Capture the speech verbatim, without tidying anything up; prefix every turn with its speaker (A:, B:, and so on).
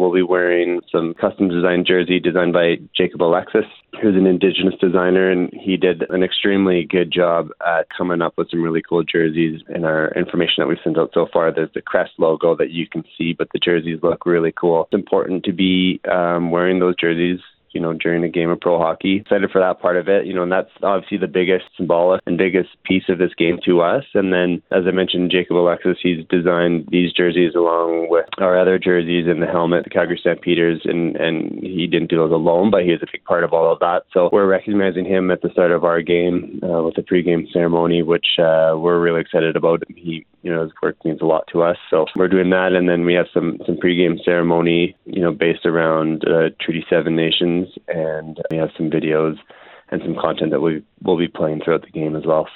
A: we'll be wearing some custom designed jersey designed by Jacob Alexis, who's an Indigenous designer, and he did an extremely good job at coming up with some really cool jerseys. In our information that we've sent out so far, there's the crest logo that you can see, but the jerseys look really cool. It's important to be um, wearing those jerseys, you know, during a game of pro hockey. Excited for that part of it, you know, and that's obviously the biggest symbolic and biggest piece of this game to us. And then, as I mentioned, Jacob Alexis, he's designed these jerseys along with our other jerseys and the helmet, the Calgary Stampeders, and, and he didn't do those alone, but he was a big part of all of that. So we're recognizing him at the start of our game uh, with the pregame ceremony, which uh, we're really excited about. He, you know, his work means a lot to us. So we're doing that, and then we have some, some pregame ceremony, you know, based around uh, Treaty seven Nations, and we have some videos and some content that we will be playing throughout the game as well.